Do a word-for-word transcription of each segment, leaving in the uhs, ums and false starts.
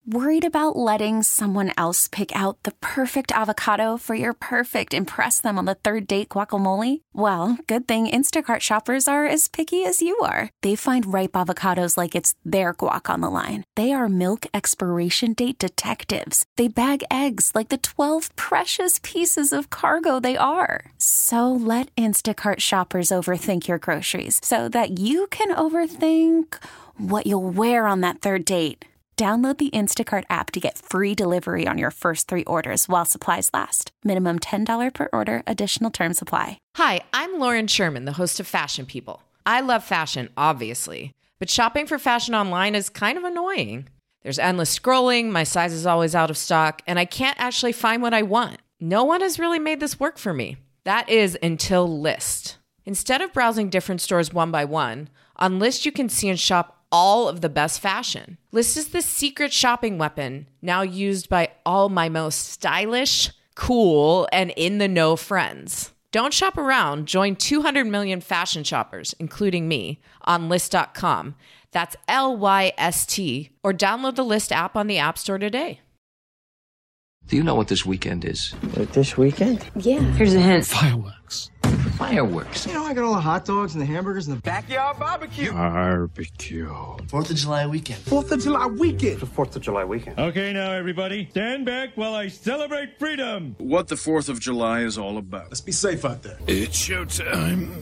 Worried about letting someone else pick out the perfect avocado for your perfect impress them on the third date guacamole? Well, good thing Instacart shoppers are as picky as you are. They find ripe avocados like it's their guac on the line. They are milk expiration date detectives. They bag eggs like the twelve precious pieces of cargo they are. So let Instacart shoppers overthink your groceries so that you can overthink what you'll wear on that third date. Download the Instacart app to get free delivery on your first three orders while supplies last. Minimum ten dollars per order. Additional terms apply. Hi, I'm Lauren Sherman, the host of Fashion People. I love fashion, obviously, but shopping for fashion online is kind of annoying. There's endless scrolling, my size is always out of stock, and I can't actually find what I want. No one has really made this work for me. That is until Lyst. Instead of browsing different stores one by one, on Lyst you can see and shop all of the best fashion. Lyst is the secret shopping weapon now used by all my most stylish, cool, and in-the-know friends. Don't shop around. Join two hundred million fashion shoppers, including me, on Lyst dot com. That's L Y S T. Or download the Lyst app on the App Store today. Do you know what this weekend is? What, this weekend? Yeah. Here's a hint. Fireworks. Fireworks. You know, I got all the hot dogs and the hamburgers and the backyard barbecue. Barbecue. Fourth of July weekend. Fourth of July weekend. The Fourth of July weekend. Okay, now everybody, stand back while I celebrate freedom. What the Fourth of July is all about. Let's be safe out there. It's showtime.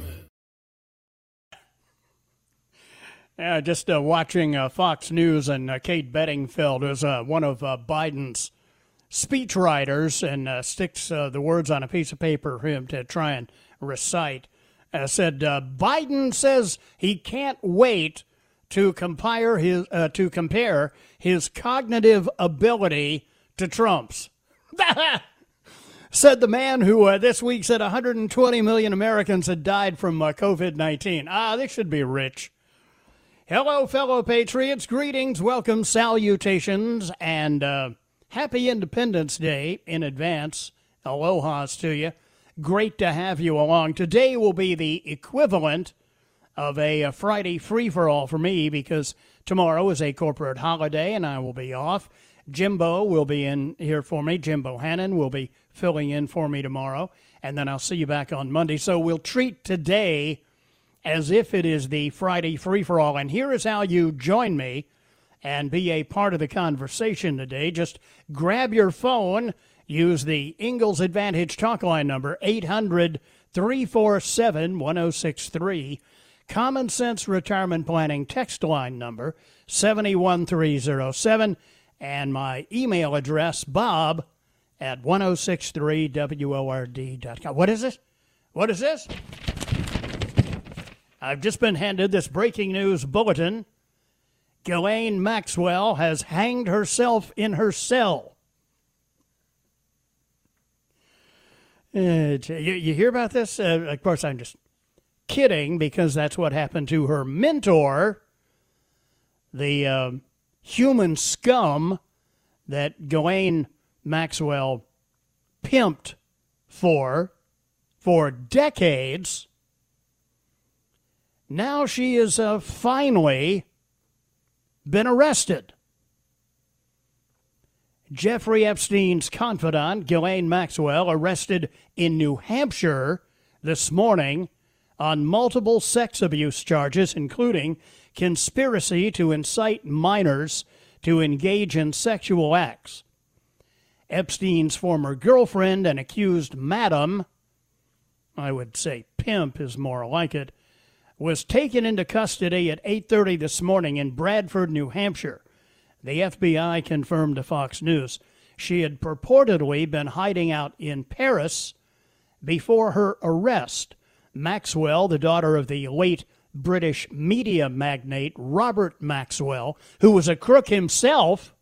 Yeah, just uh, watching uh, Fox News, and uh, Kate Bedingfield is uh, one of uh, Biden's speechwriters, and uh, sticks uh, the words on a piece of paper for him to try and recite. Uh, said uh, Biden says he can't wait to compare his uh, to compare his cognitive ability to Trump's. Said the man who uh, this week said one hundred twenty million Americans had died from uh, covid nineteen. Ah, they should be rich. Hello, fellow patriots. Greetings, welcome, salutations, and uh, happy Independence Day in advance. Aloha's to you. Great to have you along. Today will be the equivalent of a, a Friday free-for-all for me, because tomorrow is a corporate holiday and I will be off. Jimbo will be in here for me. Jimbo Hannon will be filling in for me tomorrow, and then I'll see you back on Monday. So we'll treat today as if it is the Friday free-for-all, and here is how you join me and be a part of the conversation today. Just grab your phone. Use the Ingalls Advantage talk line number, eight hundred, three four seven, one oh six three. Common Sense Retirement Planning text line number, seven one three oh seven. And my email address, bob at ten sixty-three W O R D dot com. What is it? What is this? I've just been handed this breaking news bulletin. Ghislaine Maxwell has hanged herself in her cell. Uh, you, you hear about this? Uh, of course, I'm just kidding, because that's what happened to her mentor, the uh, human scum that Ghislaine Maxwell pimped for for decades. Now she has uh, finally been arrested. Jeffrey Epstein's confidant, Ghislaine Maxwell, arrested in New Hampshire this morning on multiple sex abuse charges, including conspiracy to incite minors to engage in sexual acts. Epstein's former girlfriend and accused madam, I would say pimp is more like it, was taken into custody at eight thirty this morning in Bradford, New Hampshire. The F B I confirmed to Fox News she had purportedly been hiding out in Paris before her arrest. Maxwell, the daughter of the late British media magnate Robert Maxwell, who was a crook himself,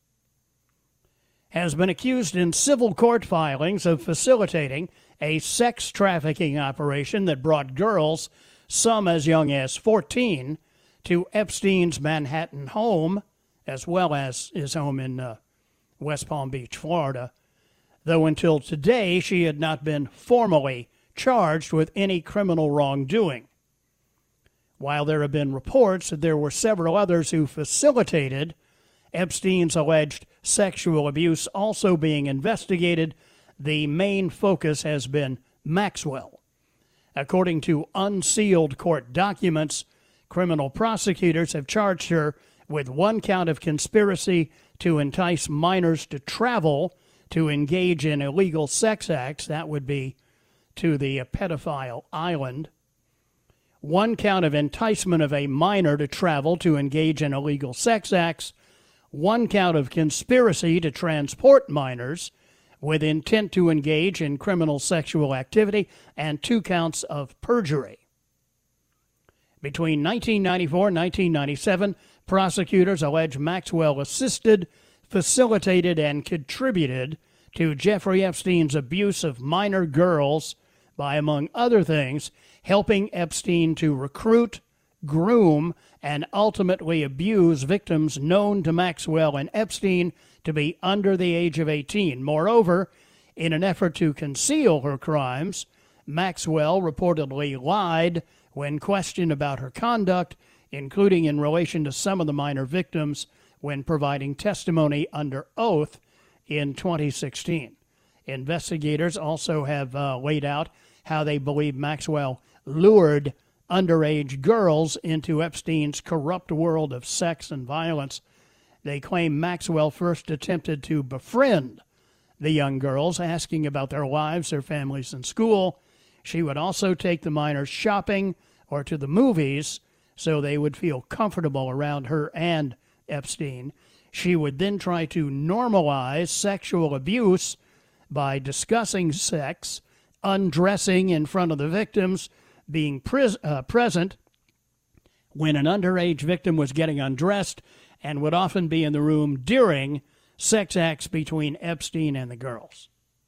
has been accused in civil court filings of facilitating a sex trafficking operation that brought girls, some as young as fourteen, to Epstein's Manhattan home, as well as his home in uh, West Palm Beach, Florida, though until today she had not been formally charged with any criminal wrongdoing. While there have been reports that there were several others who facilitated Epstein's alleged sexual abuse also being investigated, the main focus has been Maxwell. According to unsealed court documents, criminal prosecutors have charged her with one count of conspiracy to entice minors to travel to engage in illegal sex acts. That would be to the pedophile island. One count of enticement of a minor to travel to engage in illegal sex acts. One count of conspiracy to transport minors with intent to engage in criminal sexual activity, and two counts of perjury. Between nineteen ninety-four and nineteen ninety-seven, prosecutors allege Maxwell assisted, facilitated, and contributed to Jeffrey Epstein's abuse of minor girls by, among other things, helping Epstein to recruit, groom, and ultimately abuse victims known to Maxwell and Epstein to be under the age of eighteen. Moreover, in an effort to conceal her crimes, Maxwell reportedly lied when questioned about her conduct, including in relation to some of the minor victims, when providing testimony under oath in twenty sixteen. Investigators also have uh, laid out how they believe Maxwell lured underage girls into Epstein's corrupt world of sex and violence. They claim Maxwell first attempted to befriend the young girls, asking about their lives, their families, and school. She would also take the minors shopping or to the movies so they would feel comfortable around her and Epstein. She would then try to normalize sexual abuse by discussing sex, undressing in front of the victims, being pres- uh, present when an underage victim was getting undressed, and would often be in the room during sex acts between Epstein and the girls.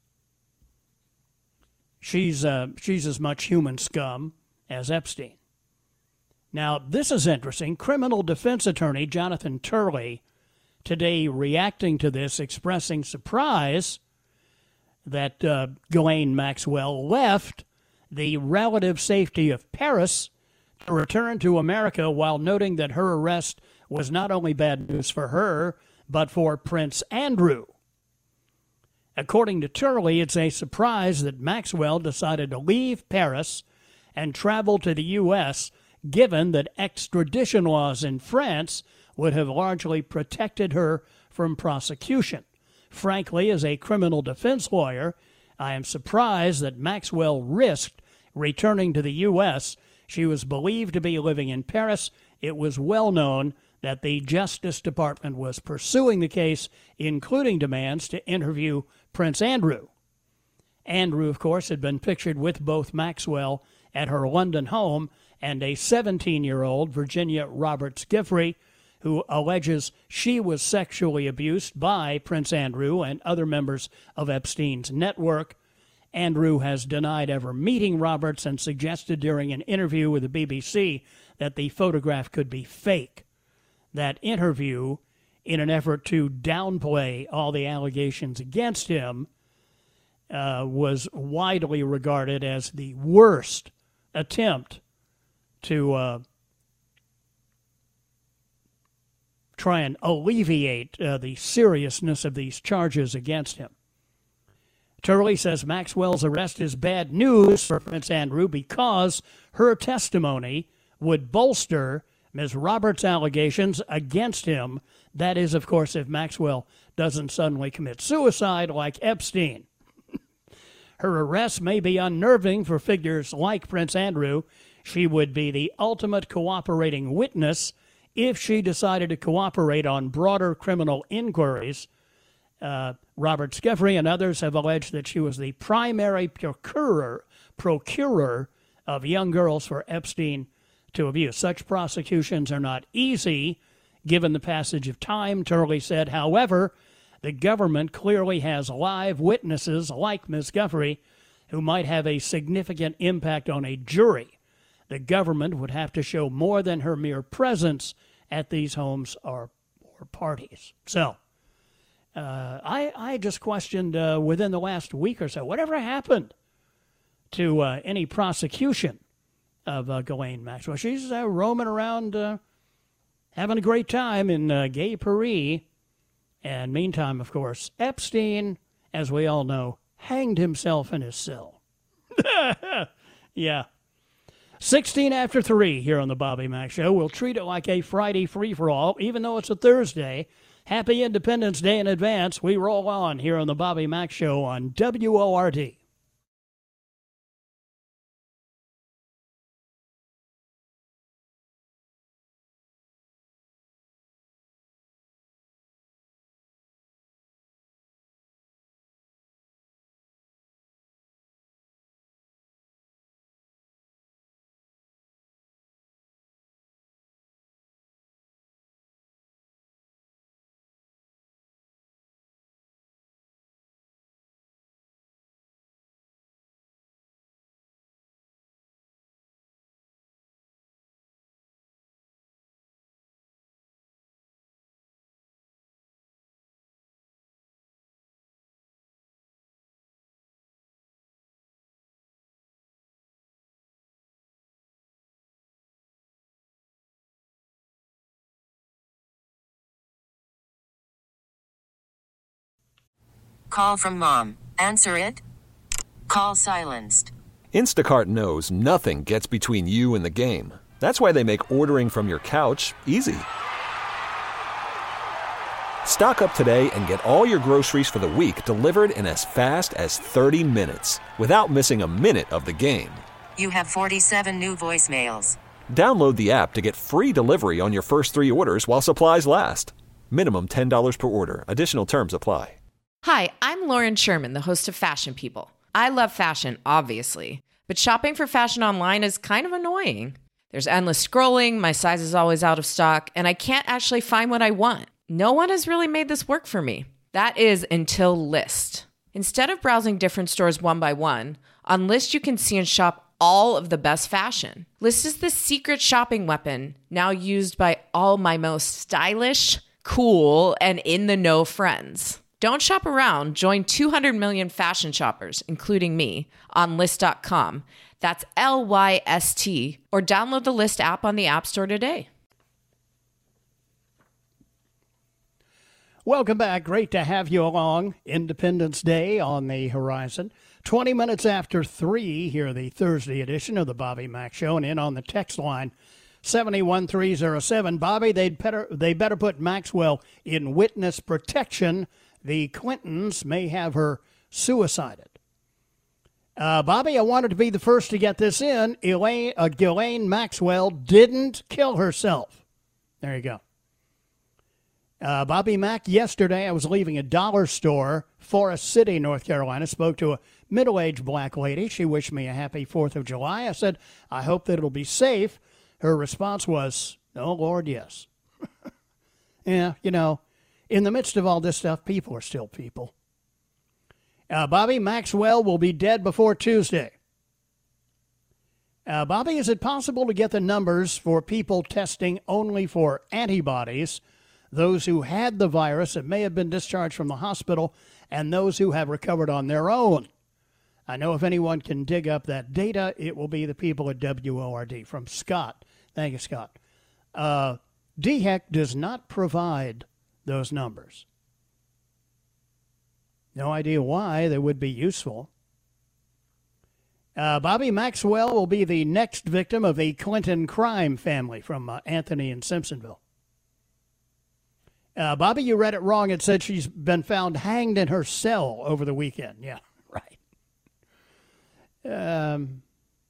She's uh, she's as much human scum as Epstein. Now, this is interesting. Criminal defense attorney Jonathan Turley today reacting to this, expressing surprise that uh, Ghislaine Maxwell left the relative safety of Paris to return to America, while noting that her arrest was not only bad news for her, but for Prince Andrew. According to Turley, it's a surprise that Maxwell decided to leave Paris and travel to the U S, given that extradition laws in France would have largely protected her from prosecution. Frankly, as a criminal defense lawyer, I am surprised that Maxwell risked returning to the U S. She was believed to be living in Paris. It was well known that the Justice Department was pursuing the case, including demands to interview Prince Andrew. Andrew, of course, had been pictured with both Maxwell at her London home and a seventeen-year-old Virginia Roberts Giffrey, who alleges she was sexually abused by Prince Andrew and other members of Epstein's network. Andrew has denied ever meeting Roberts and suggested during an interview with the B B C that the photograph could be fake. That interview, in an effort to downplay all the allegations against him, uh, was widely regarded as the worst attempt to uh, try and alleviate uh, the seriousness of these charges against him. Turley says Maxwell's arrest is bad news for Prince Andrew because her testimony would bolster Miz Roberts' allegations against him. That is, of course, if Maxwell doesn't suddenly commit suicide like Epstein. Her arrest may be unnerving for figures like Prince Andrew. She would be the ultimate cooperating witness if she decided to cooperate on broader criminal inquiries. Uh, Robert Giffrey and others have alleged that she was the primary procurer, procurer of young girls for Epstein to abuse. Such prosecutions are not easy, given the passage of time, Turley said. However, the government clearly has live witnesses like Miz Giffrey who might have a significant impact on a jury. The government would have to show more than her mere presence at these homes or, or parties. So, uh, I, I just questioned uh, within the last week or so, whatever happened to uh, any prosecution of uh, Ghislaine Maxwell? She's uh, roaming around uh, having a great time in uh, gay Paris, And meantime, of course, Epstein, as we all know, hanged himself in his cell. Yeah. sixteen after three here on the Bobby Mack Show. We'll treat it like a Friday free-for-all, even though it's a Thursday. Happy Independence Day in advance. We roll on here on the Bobby Mack Show on W O R D. Call from mom. Answer it. Call silenced. Instacart knows nothing gets between you and the game. That's why they make ordering from your couch easy. Stock up today and get all your groceries for the week delivered in as fast as thirty minutes without missing a minute of the game. You have forty-seven new voicemails. Download the app to get free delivery on your first three orders while supplies last. Minimum ten dollars per order. Additional terms apply. Hi, I'm Lauren Sherman, the host of Fashion People. I love fashion, obviously, but shopping for fashion online is kind of annoying. There's endless scrolling, my size is always out of stock, and I can't actually find what I want. No one has really made this work for me. That is until Lyst. Instead of browsing different stores one by one, on Lyst you can see and shop all of the best fashion. Lyst is the secret shopping weapon now used by all my most stylish, cool, and in-the-know friends. Don't shop around. Join two hundred million fashion shoppers, including me, on Lyst dot com. That's L Y S T. Or download the Lyst app on the App Store today. Welcome back. Great to have you along. Independence Day on the horizon. twenty minutes after three here, the Thursday edition of the Bobby Mack Show. And in on the text line, seven one three zero seven. Bobby, they'd better, they better put Maxwell in witness protection. The Clintons may have her suicided. Uh, Bobby, I wanted to be the first to get this in. Elaine, uh, Ghislaine Maxwell didn't kill herself. There you go. Uh, Bobby Mack, yesterday I was leaving a dollar store, Forest City, North Carolina, spoke to a middle-aged black lady. She wished me a happy fourth of July. I said, I hope that it'll be safe. Her response was, oh, Lord, yes. Yeah, you know, in the midst of all this stuff, people are still people. Uh, Bobby, Maxwell will be dead before Tuesday. Uh, Bobby, is it possible to get the numbers for people testing only for antibodies, those who had the virus that may have been discharged from the hospital, and those who have recovered on their own? I know if anyone can dig up that data, it will be the people at W O R D. From Scott. Thank you, Scott. Uh, D H E C does not provide those numbers. No idea why they would be useful. Uh, Bobby, Maxwell will be the next victim of a Clinton crime family, from uh, Anthony in Simpsonville. Uh, Bobby, you read it wrong. It said she's been found hanged in her cell over the weekend. Yeah, right. Um,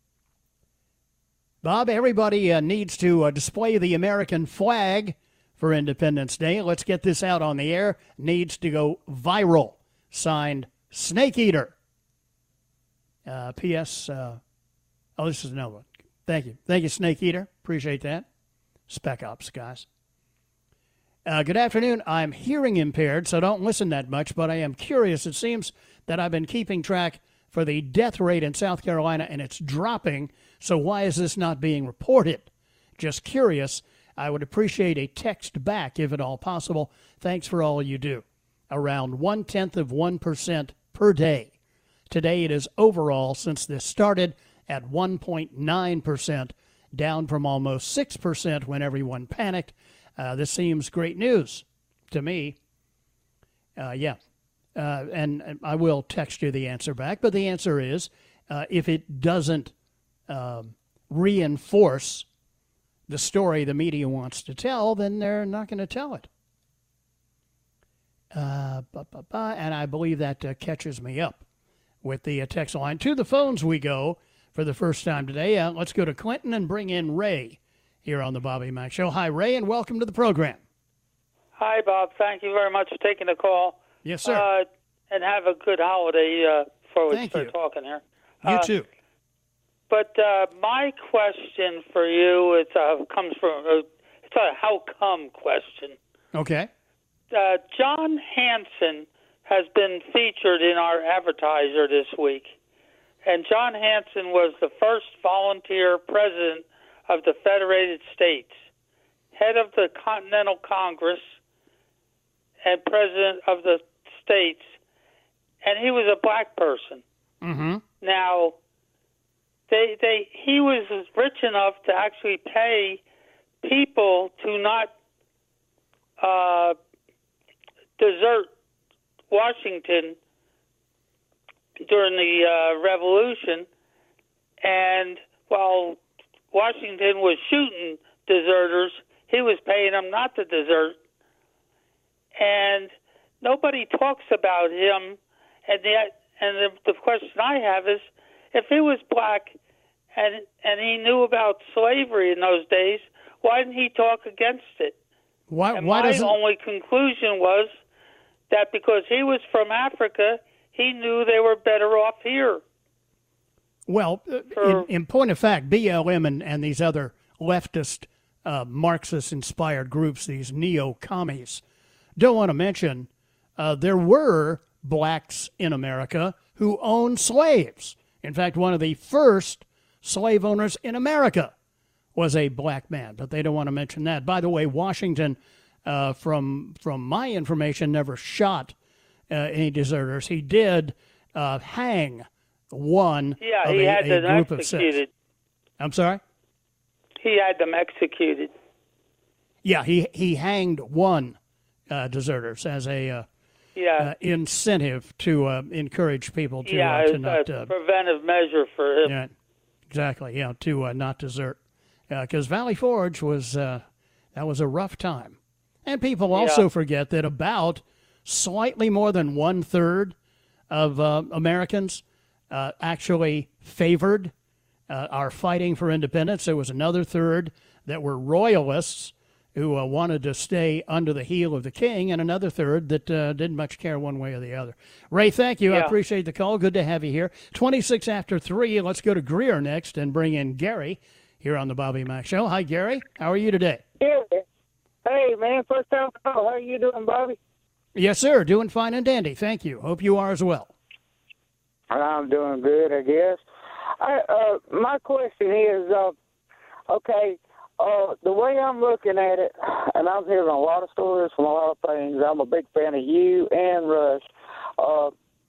Bob, everybody uh, needs to uh, display the American flag for Independence Day. Let's get this out on the air. Needs to go viral. Signed, Snake Eater. Uh, P S. Uh, oh, this is another one. Thank you. Thank you, Snake Eater. Appreciate that. Spec Ops, guys. Uh, good afternoon. I'm hearing impaired, so don't listen that much, but I am curious. It seems that I've been keeping track for the death rate in South Carolina, and it's dropping, so why is this not being reported? Just curious. I would appreciate a text back, if at all possible. Thanks for all you do. Around one-tenth of one percent per day. Today it is overall, since this started, at one point nine percent, down from almost six percent when everyone panicked. Uh, this seems great news to me. Uh, yeah. Uh, and, and I will text you the answer back, but the answer is uh, if it doesn't uh, reinforce the story the media wants to tell, then they're not going to tell it. Uh, bah, bah, bah, and I believe that uh, catches me up with the uh, text line. To the phones we go for the first time today. Uh, let's go to Clinton and bring in Ray here on the Bobby Mack Show. Hi, Ray, and welcome to the program. Hi, Bob. Thank you very much for taking the call. Yes, sir. Uh, and have a good holiday uh, before we Thank start you. talking here. You uh, too. But uh, my question for you is, uh, comes from uh, it's a how come question. Okay. Uh, John Hanson has been featured in our advertiser this week. And John Hanson was the first volunteer president of the Federated States, head of the Continental Congress, and president of the states. And he was a black person. Mm-hmm. Now, they they he was rich enough to actually pay people to not uh, desert Washington during the uh, Revolution, and while Washington was shooting deserters, he was paying them not to desert. And nobody talks about him. And the and the, the question I have is, if he was black and and he knew about slavery in those days, why didn't he talk against it? Why? And why my doesn't? only conclusion was that because he was from Africa, he knew they were better off here. Well, in, in point of fact, B L M and, and these other leftist, uh, Marxist-inspired groups, these neo-commies, don't want to mention uh, there were blacks in America who owned slaves. In fact, one of the first slave owners in America was a black man, but they don't want to mention that. By the way, Washington, uh, from from my information, never shot uh, any deserters. He did uh, hang one Yeah, of he a, had a them group of six. executed. I'm sorry? He had them executed. Yeah, he, he hanged one uh, deserters as a uh, Yeah. uh, incentive to uh, encourage people to, yeah, uh, to it's not... a Uh, preventive measure for him. yeah, exactly, yeah, to uh, not desert. Because Valley Forge was, uh, that was a rough time. And people also Yeah. forget that about slightly more than one-third of uh, Americans uh, actually favored uh, our fighting for independence. There was another third that were royalists who uh, wanted to stay under the heel of the king, and another third that uh, didn't much care one way or the other. Ray, thank you. I Yeah. appreciate the call. Good to have you here. twenty-six after three. Let's go to Greer next and bring in Gary here on the Bobby Mack Show. Hi, Gary. How are you today? Yeah. Hey, man, first time call. How are you doing, Bobby? Yes, sir. Doing fine and dandy. Thank you. Hope you are as well. I'm doing good, I guess. I, uh, my question is, uh, okay, uh, the way I'm looking at it, and I'm hearing a lot of stories from a lot of things. I'm a big fan of you and Rush. Uh,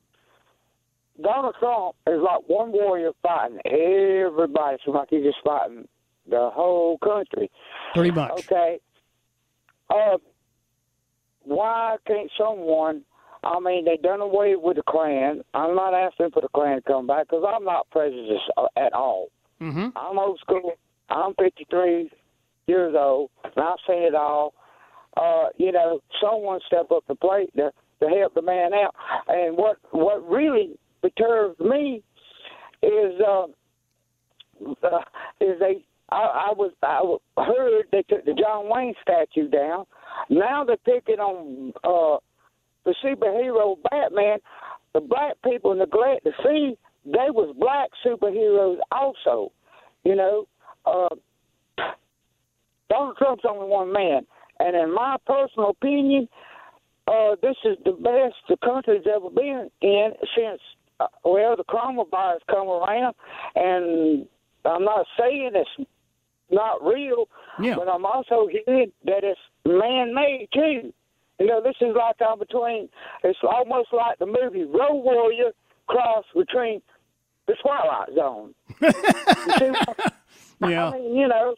Donald Trump is like one warrior fighting everybody. It's like he's just fighting the whole country. Pretty much. Okay. Uh, why can't someone, I mean, they done away with the Klan. I'm not asking for the Klan to come back because I'm not prejudiced at all. Mm-hmm. I'm old school. I'm fifty-three years old, and I've seen it all. Uh, you know, someone step up the plate to, to help the man out. And what, what really perturbs me is uh, uh, is they. I, I was I heard they took the John Wayne statue down. Now they're picking on uh, the superhero Batman. The black people neglect to see they was black superheroes also. You know, uh, Donald Trump's only one man, and in my personal opinion, uh, this is the best the country's ever been in since uh, well the coronavirus come around. And I'm not saying it's not real, yeah. but I'm also hearing that it's man-made too. You know, this is like I'm between. It's almost like the movie Road Warrior cross between the Twilight Zone. You see what yeah. I mean, you know.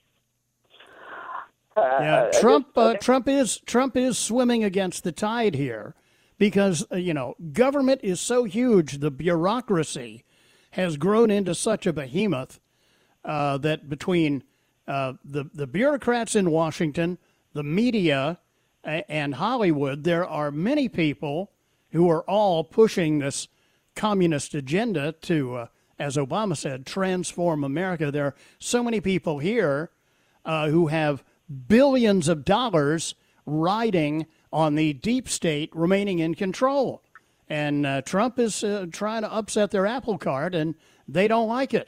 Uh, yeah, uh, Trump. uh, Uh, Trump is Trump is swimming against the tide here, because, uh, you know, government is so huge, the bureaucracy has grown into such a behemoth uh, that between uh, the, the bureaucrats in Washington, the media, a- and Hollywood, there are many people who are all pushing this communist agenda to, uh, as Obama said, transform America. There are so many people here uh, who have billions of dollars riding on the deep state remaining in control. And uh, Trump is uh, trying to upset their apple cart, and they don't like it.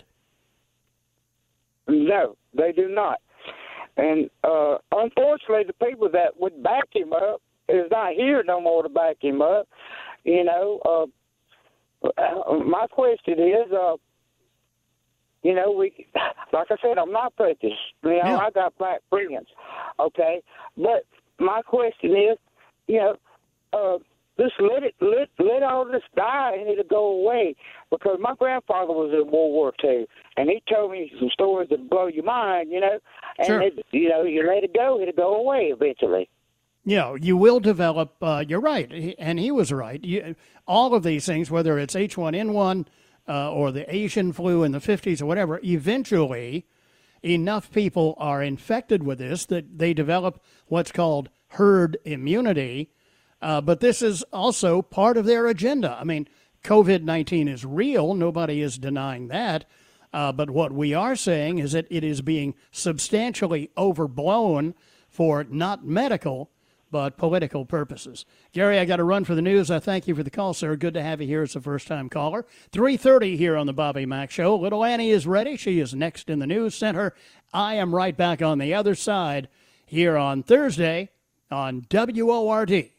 No, they do not. And uh, unfortunately, the people that would back him up is not here no more to back him up. You know, uh, my question is, uh, you know, we, like I said, I'm not prejudiced. You know, yeah. I got black friends, okay? But my question is, you know, uh, just let it, let, let all this die and it'll go away. Because my grandfather was in World War Two, and he told me some stories that blow your mind, you know. And, sure. it, you know, you let it go, it'll go away eventually. You know, you will develop, uh, you're right, he, and he was right. You, all of these things, whether it's H one N one uh, or the Asian flu in the fifties or whatever, eventually enough people are infected with this that they develop what's called herd immunity. Uh, but this is also part of their agenda. I mean, COVID nineteen is real. Nobody is denying that. Uh, but what we are saying is that it is being substantially overblown for not medical, but political purposes. Gary, I got to run for the news. I thank you for the call, sir. Good to have you here as a first-time caller. three thirty here on the Bobby Mack Show. Little Annie is ready. She is next in the news center. I am right back on the other side here on Thursday on W O R D.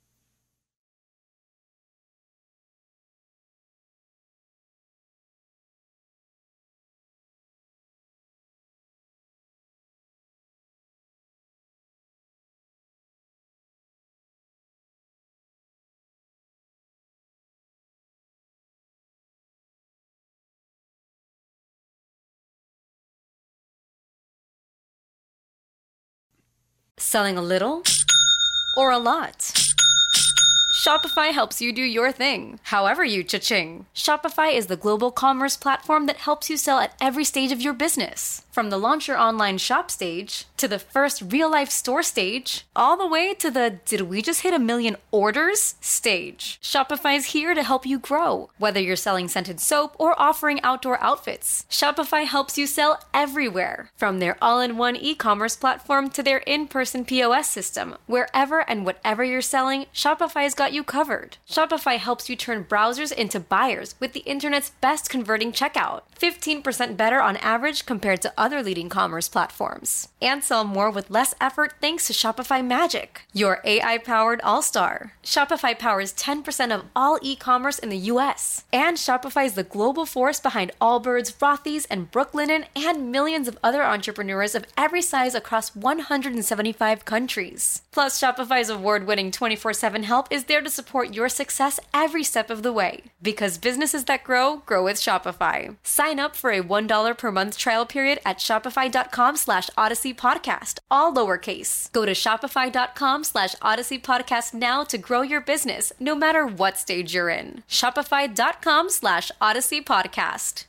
Selling a little or a lot? Shopify helps you do your thing, however you cha-ching. Shopify is the global commerce platform that helps you sell at every stage of your business. From the launch your online shop stage, to the first real-life store stage, all the way to the did we just hit a million orders stage. Shopify's here to help you grow. Whether you're selling scented soap or offering outdoor outfits, Shopify helps you sell everywhere. From their all-in-one e-commerce platform to their in-person P O S system, wherever and whatever you're selling, Shopify's got you covered. Shopify helps you turn browsers into buyers with the internet's best converting checkout, fifteen percent better on average compared to other leading commerce platforms. And sell more with less effort thanks to Shopify Magic, your A I-powered all-star. Shopify powers ten percent of all e-commerce in the U S. And Shopify is the global force behind Allbirds, Rothy's, and Brooklinen, and millions of other entrepreneurs of every size across one hundred seventy-five countries. Plus, Shopify's award-winning twenty-four seven help is there to support your success every step of the way. Because businesses that grow, grow with Shopify. Sign up for a one dollar per month trial period at shopify.com slash Odyssey Podcast, all lowercase. Go to shopify.com slash Odyssey Podcast now to grow your business, no matter what stage you're in. Shopify.com slash Odyssey Podcast.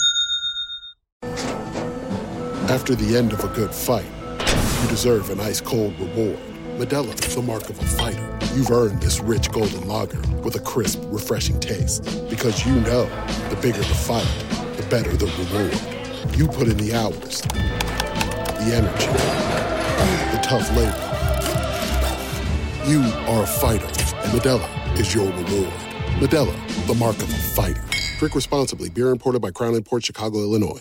After the end of a good fight, you deserve an ice-cold reward. Modelo is the mark of a fighter. You've earned this rich golden lager with a crisp, refreshing taste. Because you know, the bigger the fight, the better the reward. You put in the hours, the energy, the tough labor. You are a fighter, and Modelo is your reward. Modelo, the mark of a fighter. Drink responsibly. Beer imported by Crown Imports, Chicago, Illinois.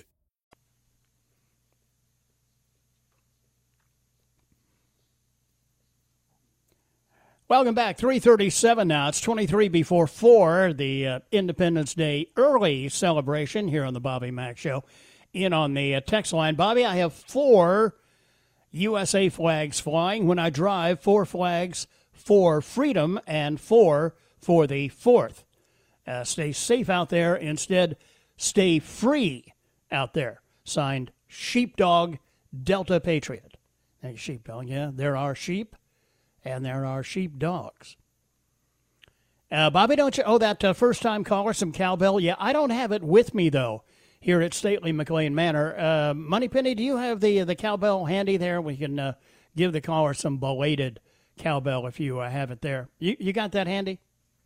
Welcome back. three thirty-seven now. It's twenty-three before four, the uh, Independence Day early celebration here on the Bobby Mack Show. In on the uh, text line. Bobby, I have four U S A flags flying when I drive, four flags for freedom and four for the fourth. Uh, stay safe out there. Instead, stay free out there. Signed, Sheepdog Delta Patriot. Hey, Sheepdog, yeah, there are sheep. And there are sheep dogs. Uh, Bobby, don't you owe that uh, first-time caller some cowbell? Yeah, I don't have it with me, though, here at Stately McLean Manor. Uh, Moneypenny, do you have the the cowbell handy there? We can uh, give the caller some belated cowbell if you uh, have it there. You, you got that handy?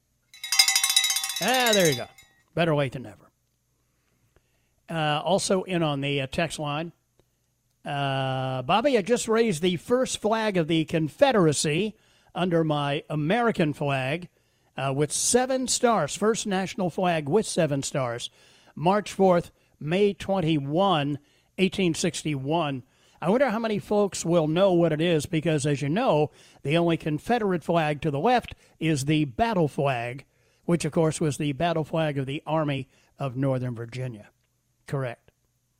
Ah, there you go. Better late than never. Uh, also in on the uh, text line, uh, Bobby, I just raised the first flag of the Confederacy under my American flag uh, with seven stars, first national flag with seven stars, March fourth, May twenty-first, eighteen sixty-one. I wonder how many folks will know what it is because, as you know, the only Confederate flag to the left is the battle flag, which, of course, was the battle flag of the Army of Northern Virginia. Correct.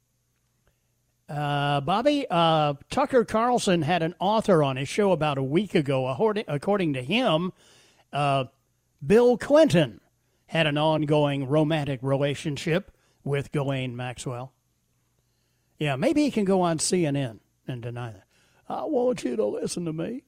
Uh, Bobby, uh, Tucker Carlson had an author on his show about a week ago. According to him, uh, Bill Clinton had an ongoing romantic relationship with Ghislaine Maxwell. Yeah, maybe he can go on C N N and deny that. I want you to listen to me.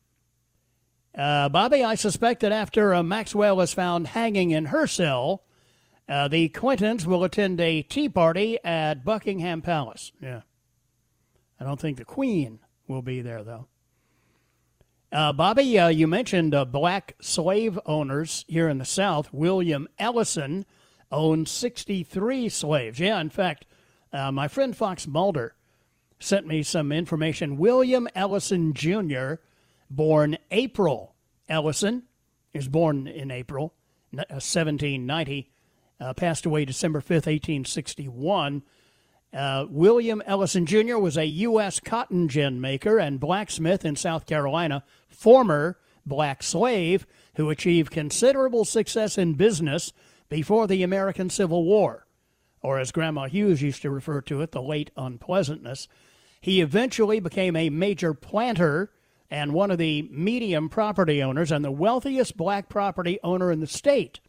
Uh, Bobby, I suspect that after uh, Maxwell is found hanging in her cell, uh, the Clintons will attend a tea party at Buckingham Palace. Yeah. I don't think the Queen will be there, though. Uh, Bobby, uh, you mentioned uh, black slave owners here in the South. William Ellison owned sixty-three slaves. Yeah, in fact, uh, my friend Fox Mulder sent me some information. William Ellison Junior, born April Ellison, he was born in April, seventeen ninety, uh, passed away December fifth, eighteen sixty-one. Uh, William Ellison Junior was a U S cotton gin maker and blacksmith in South Carolina, former black slave who achieved considerable success in business before the American Civil War, or as Grandma Hughes used to refer to it, the late unpleasantness. He eventually became a major planter and one of the medium property owners and the wealthiest black property owner in the state.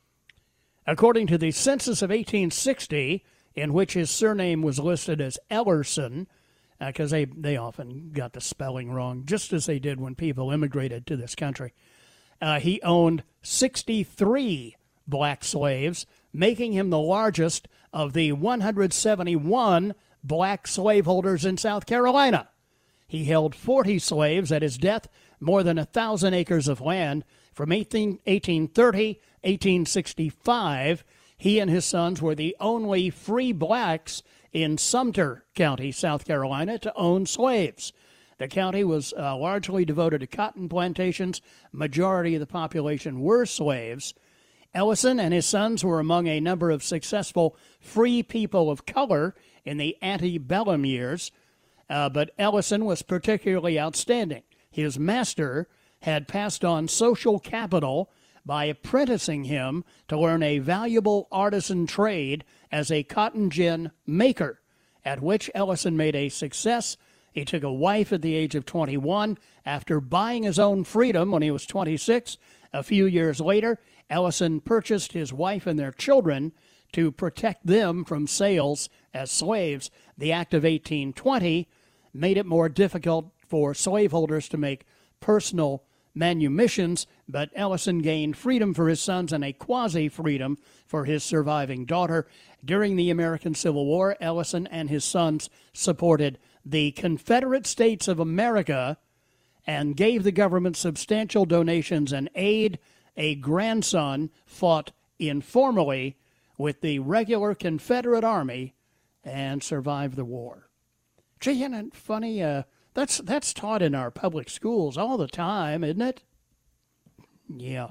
According to the census of eighteen sixty, in which his surname was listed as Ellerson, because uh, they, they often got the spelling wrong, just as they did when people immigrated to this country, uh, he owned sixty-three black slaves, making him the largest of the one hundred seventy-one black slaveholders in South Carolina. He held forty slaves at his death, more than a thousand acres of land. From eighteen thirty, eighteen sixty-five, he and his sons were the only free blacks in Sumter County, South Carolina, to own slaves. The county was uh, largely devoted to cotton plantations. Majority of the population were slaves. Ellison and his sons were among a number of successful free people of color in the antebellum years. Uh, but Ellison was particularly outstanding. His master had passed on social capital by apprenticing him to learn a valuable artisan trade as a cotton gin maker, at which Ellison made a success. He took a wife at the age of twenty-one. After buying his own freedom when he was twenty-six, a few years later, Ellison purchased his wife and their children to protect them from sales as slaves. The Act of eighteen twenty made it more difficult for slaveholders to make personal manumissions, but Ellison gained freedom for his sons and a quasi-freedom for his surviving daughter. During the American Civil War, Ellison and his sons supported the Confederate States of America and gave the government substantial donations and aid. A grandson fought informally with the regular Confederate Army and survived the war. Gee, isn't it funny? Uh, that's, that's taught in our public schools all the time, isn't it? Yeah.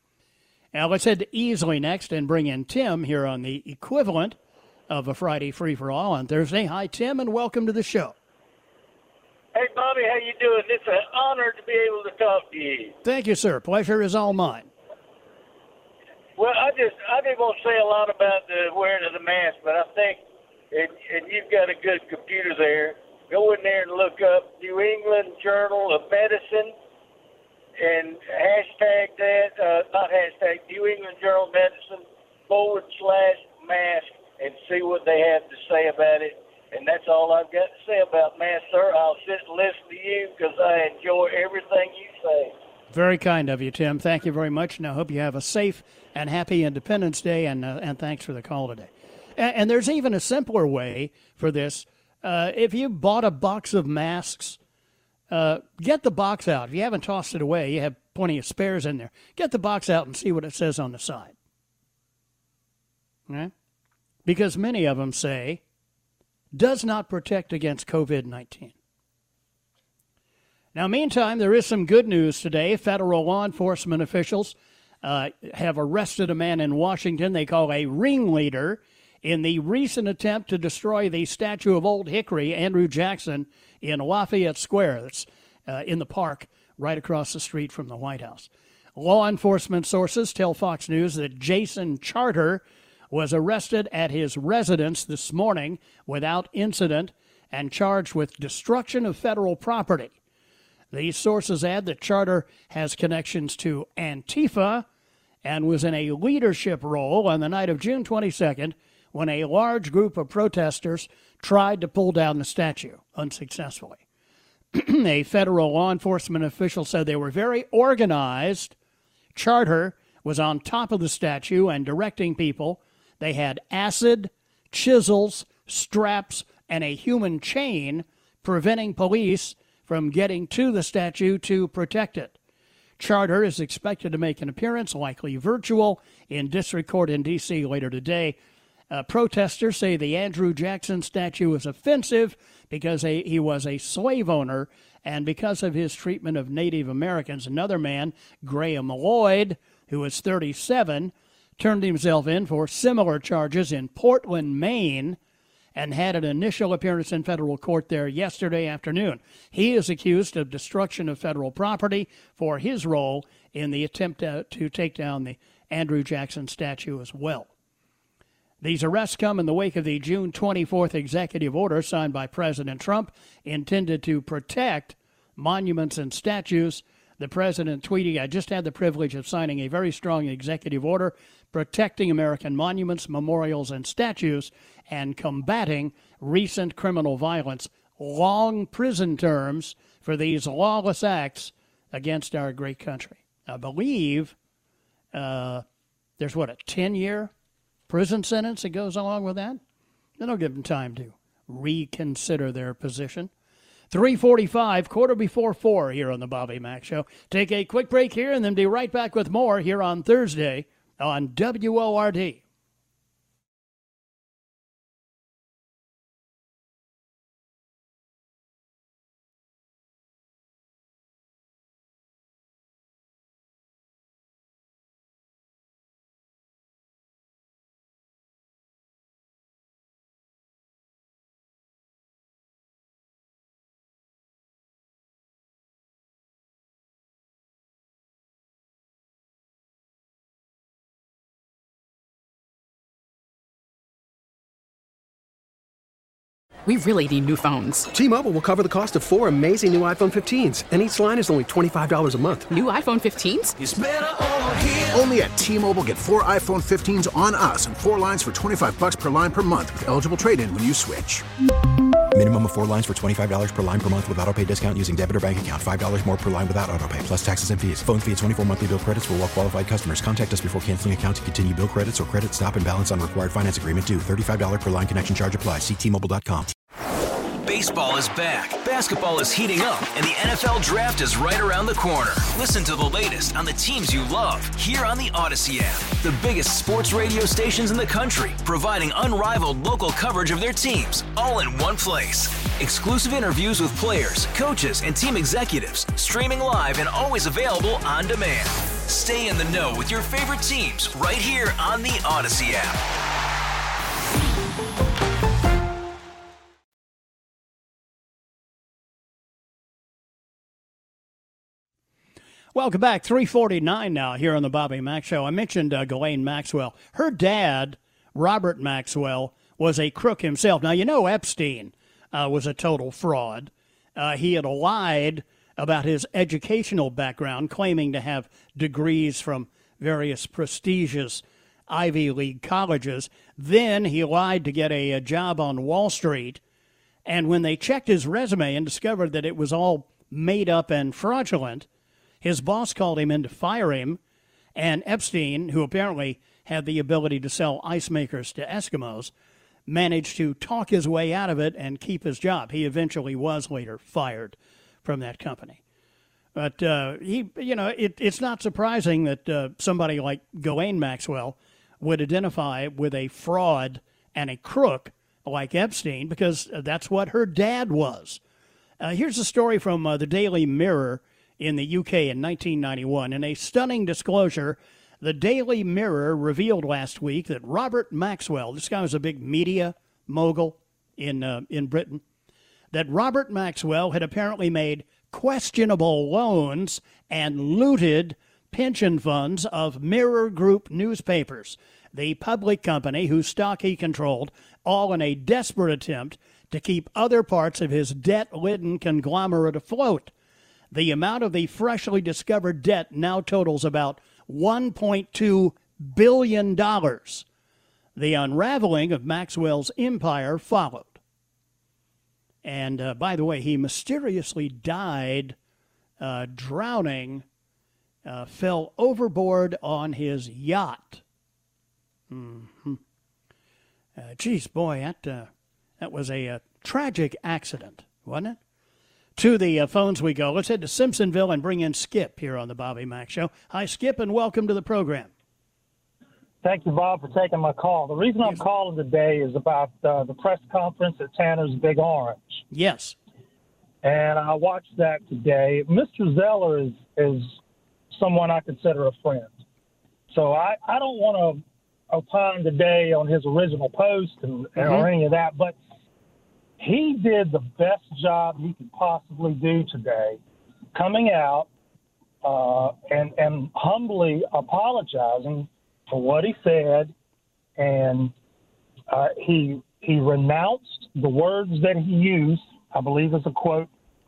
Now let's head to Easley next and bring in Tim here on the equivalent of a Friday free-for-all on Thursday. Hi, Tim, and welcome to the show. Hey, Bobby, how you doing? It's an honor to be able to talk to you. Thank you, sir. Pleasure is all mine. Well, I just I didn't want to say a lot about the wearing of the mask, but I think, and, and you've got a good computer there, go in there and look up New England Journal of Medicine and hashtag that, uh, not hashtag, New England Journal of Medicine forward slash mask and see what they have to say about it. And that's all I've got to say about masks, sir. I'll sit and listen to you because I enjoy everything you say. Very kind of you, Tim. Thank you very much, and I hope you have a safe and happy Independence Day, and uh, and thanks for the call today. And, and there's even a simpler way for this. Uh, if you bought a box of masks, uh, get the box out. If you haven't tossed it away, you have plenty of spares in there. Get the box out and see what it says on the side. Right? Because many of them say, does not protect against covid nineteen. Now, meantime, there is some good news today. Federal law enforcement officials uh, have arrested a man in Washington they call a ringleader in the recent attempt to destroy the statue of Old Hickory, Andrew Jackson, in Lafayette Square. That's uh, in the park right across the street from the White House. Law enforcement sources tell Fox News that Jason Charter was arrested at his residence this morning without incident and charged with destruction of federal property. These sources add that Charter has connections to Antifa and was in a leadership role on the night of June twenty-second when a large group of protesters tried to pull down the statue unsuccessfully. A federal law enforcement official said they were very organized. Charter was on top of the statue and directing people. They had acid, chisels, straps, and a human chain preventing police from getting to the statue to protect it. Charter is expected to make an appearance, likely virtual, in district court in D C later today. Uh, protesters say the Andrew Jackson statue is offensive because a, he was a slave owner and because of his treatment of Native Americans. Another man, Graham Lloyd, who is thirty-seven, turned himself in for similar charges in Portland, Maine, and had an initial appearance in federal court there yesterday afternoon. He is accused of destruction of federal property for his role in the attempt to, to take down the Andrew Jackson statue as well. These arrests come in the wake of the June twenty-fourth executive order signed by President Trump intended to protect monuments and statues. The president tweeting, I just had the privilege of signing a very strong executive order protecting American monuments, memorials, and statues and combating recent criminal violence. Long prison terms for these lawless acts against our great country. I believe uh, there's, what, a ten-year prison sentence that goes along with that? That'll give them time to reconsider their position. three forty-five, quarter before four here on the Bobby Mack Show. Take a quick break here and then be right back with more here on Thursday on W O R D. We really need new phones. T-Mobile will cover the cost of four amazing new iPhone fifteens, and each line is only twenty-five dollars a month. New iPhone fifteens? It's better over here. Only at T-Mobile, get four iPhone fifteens on us and four lines for twenty-five bucks per line per month with eligible trade-in when you switch. Minimum of four lines for twenty-five dollars per line per month with autopay discount using debit or bank account. five dollars more per line without autopay, plus taxes and fees. Phone fee at twenty-four monthly bill credits for well-qualified customers. Contact us before canceling account to continue bill credits or credit stop and balance on required finance agreement due. thirty-five dollars per line connection charge applies. See T Mobile dot com. Baseball is back, basketball is heating up, and the N F L Draft is right around the corner. Listen to the latest on the teams you love here on the Odyssey app. The biggest sports radio stations in the country, providing unrivaled local coverage of their teams, all in one place. Exclusive interviews with players, coaches, and team executives, streaming live and always available on demand. Stay in the know with your favorite teams right here on the Odyssey app. Welcome back. three forty-nine now here on the Bobby Mack Show. I mentioned uh, Ghislaine Maxwell. Her dad, Robert Maxwell, was a crook himself. Now, you know Epstein uh, was a total fraud. Uh, he had lied about his educational background, claiming to have degrees from various prestigious Ivy League colleges. Then he lied to get a, a job on Wall Street. And when they checked his resume and discovered that it was all made up and fraudulent, His boss called him in to fire him, and Epstein, who apparently had the ability to sell ice makers to Eskimos, managed to talk his way out of it and keep his job. He eventually was later fired from that company. But, uh, he, you know, it, it's not surprising that uh, somebody like Ghislaine Maxwell would identify with a fraud and a crook like Epstein, because that's what her dad was. Uh, here's a story from uh, the Daily Mirror in the U K in nineteen ninety-one. In a stunning disclosure, the Daily Mirror revealed last week that Robert Maxwell, this guy was a big media mogul in uh, in Britain, that Robert Maxwell had apparently made questionable loans and looted pension funds of Mirror Group newspapers, the public company whose stock he controlled, all in a desperate attempt to keep other parts of his debt-laden conglomerate afloat. The amount of the freshly discovered debt now totals about one point two billion dollars. The unraveling of Maxwell's empire followed. And, uh, by the way, he mysteriously died uh, drowning, uh, fell overboard on his yacht. Mm-hmm. Uh, geez, boy, that, uh, that was a, a tragic accident, wasn't it? To the uh, phones we go. Let's head to Simpsonville and bring in Skip here on the Bobby Mack Show. Hi, Skip, and welcome to the program. Thank you, Bob, for taking my call. The reason I'm calling today is about uh, the press conference at Tanner's Big Orange. Yes. And I watched that today. Mister Zeller is, is someone I consider a friend. So I, I don't want to opine today on his original post and, mm-hmm. or any of that, but he did the best job he could possibly do today, coming out uh, and, and humbly apologizing for what he said, and uh, he he renounced the words that he used, I believe is a quote.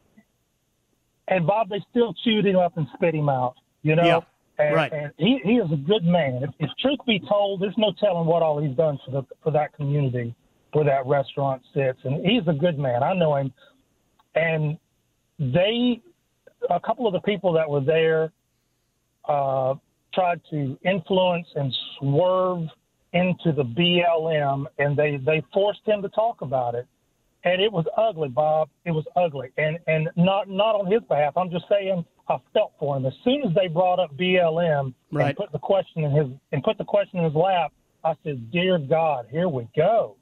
And, Bob, they still chewed him up and spit him out, you know? Yeah, and, right. And he, he is a good man. If, if truth be told, there's no telling what all he's done for the for that community where that restaurant sits. And he's a good man. I know him. And they, a couple of the people that were there, uh, tried to influence and swerve into the B L M, and they, they forced him to talk about it. And it was ugly, Bob. It was ugly. And and not not on his behalf. I'm just saying I felt for him. As soon as they brought up B L M right. and put the question in his and put the question in his lap, I said, "Dear God, here we go."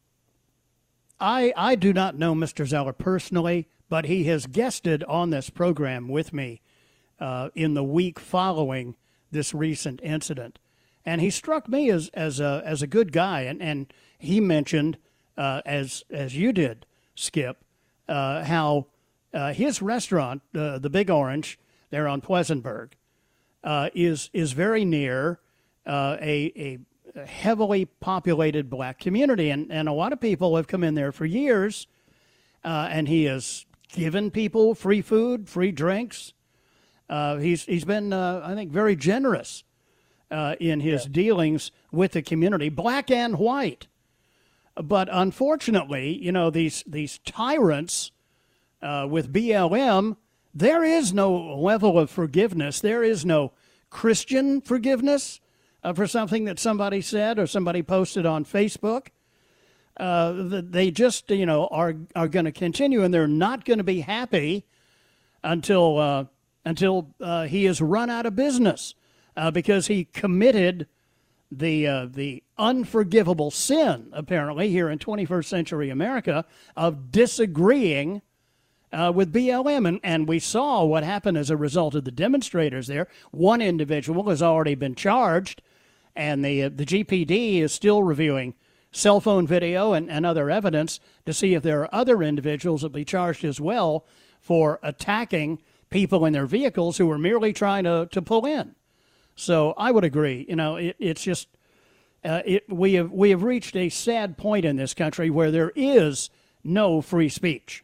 I I do not know Mister Zeller personally, but he has guested on this program with me uh, in the week following this recent incident, and he struck me as as a as a good guy, and and he mentioned uh, as as you did, Skip, uh, how uh, his restaurant, uh, the Big Orange, there on Pleasantburg, uh, is is very near uh, a a heavily populated black community, and and a lot of people have come in there for years, uh, and he has given people free food, free drinks. Uh, he's he's been, uh, I think, very generous uh, in his yeah. dealings with the community, black and white. But unfortunately, you know, these these tyrants uh, with B L M, there is no level of forgiveness. There is no Christian forgiveness uh, for something that somebody said or somebody posted on Facebook. Uh, they just, you know, are are going to continue, and they're not going to be happy until. Uh, until uh, he is run out of business uh, because he committed the uh, the unforgivable sin, apparently, here in twenty-first century America, of disagreeing uh, with B L M. And, and we saw what happened as a result of the demonstrators there. One individual has already been charged, and the, uh, the G P D is still reviewing cell phone video and, and other evidence to see if there are other individuals that will be charged as well for attacking people in their vehicles who were merely trying to, to pull in. So I would agree. You know, it, it's just uh, it, we have we have reached a sad point in this country where there is no free speech.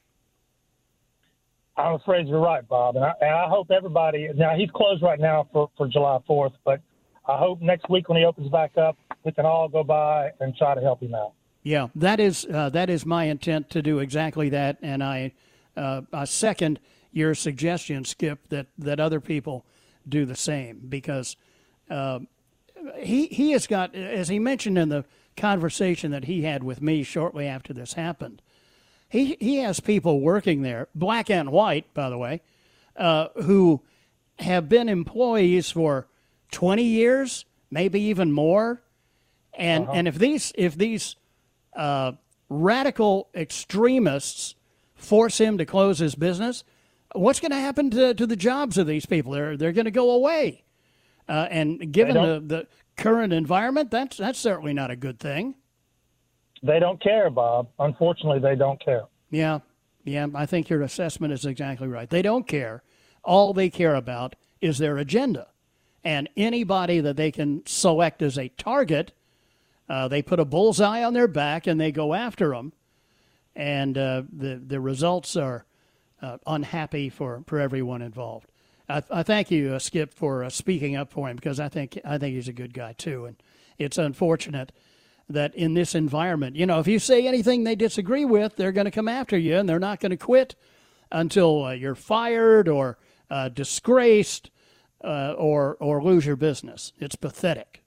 I'm afraid you're right, Bob, and I, and I hope everybody. Now he's closed right now for, for July fourth, but I hope next week when he opens back up, we can all go by and try to help him out. Yeah, that is uh, that is my intent to do exactly that, and I uh, I second your suggestion, Skip, that, that other people do the same because uh, he he has got, as he mentioned in the conversation that he had with me shortly after this happened, he he has people working there, black and white, by the way, uh, who have been employees for twenty years, maybe even more, and uh-huh. and if these if these uh, radical extremists force him to close his business, what's going to happen to to the jobs of these people? They're they're going to go away, uh, and given the, the current environment, that's that's certainly not a good thing. They don't care, Bob. Unfortunately, they don't care. Yeah, yeah. I think your assessment is exactly right. They don't care. All they care about is their agenda, and anybody that they can select as a target, uh, they put a bullseye on their back and they go after them, and uh, the the results are uh, unhappy for, for everyone involved. I, I thank you, uh, Skip, for uh, speaking up for him because I think I think he's a good guy too, and it's unfortunate that in this environment, you know, if you say anything they disagree with, they're going to come after you, and they're not going to quit until uh, you're fired or uh, disgraced uh, or or lose your business. It's pathetic.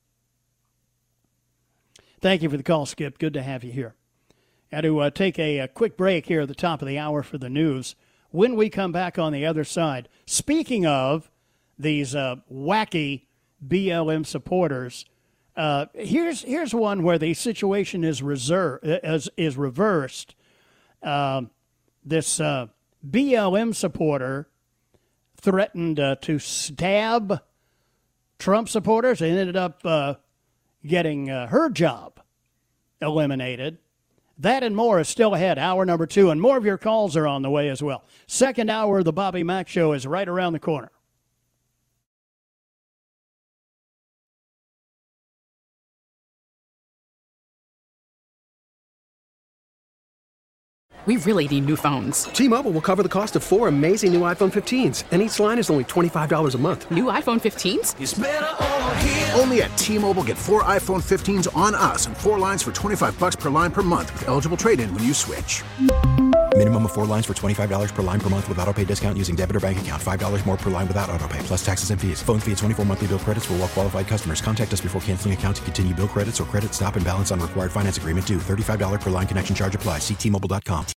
Thank you for the call, Skip. Good to have you here. Got to uh, take a, a quick break here at the top of the hour for the news. When we come back on the other side, speaking of these uh, wacky B L M supporters, uh, here's here's one where the situation is reserved is, is reversed. Uh, this uh, B L M supporter threatened uh, to stab Trump supporters and ended up uh, getting uh, her job eliminated. That and more is still ahead, hour number two, and more of your calls are on the way as well. Second hour of the Bobby Mack Show is right around the corner. We really need new phones. T-Mobile will cover the cost of four amazing new iPhone fifteens, and each line is only twenty-five dollars a month. New iPhone fifteens? It's better over here. Only at T-Mobile, get four iPhone fifteens on us and four lines for twenty-five bucks per line per month with eligible trade-in when you switch. Minimum of four lines for twenty-five dollars per line per month with autopay discount using debit or bank account. five dollars more per line without autopay, plus taxes and fees. Phone fee at twenty-four monthly bill credits for well-qualified customers. Contact us before canceling account to continue bill credits or credit stop and balance on required finance agreement due. thirty-five dollars per line connection charge applies. See T Mobile dot com.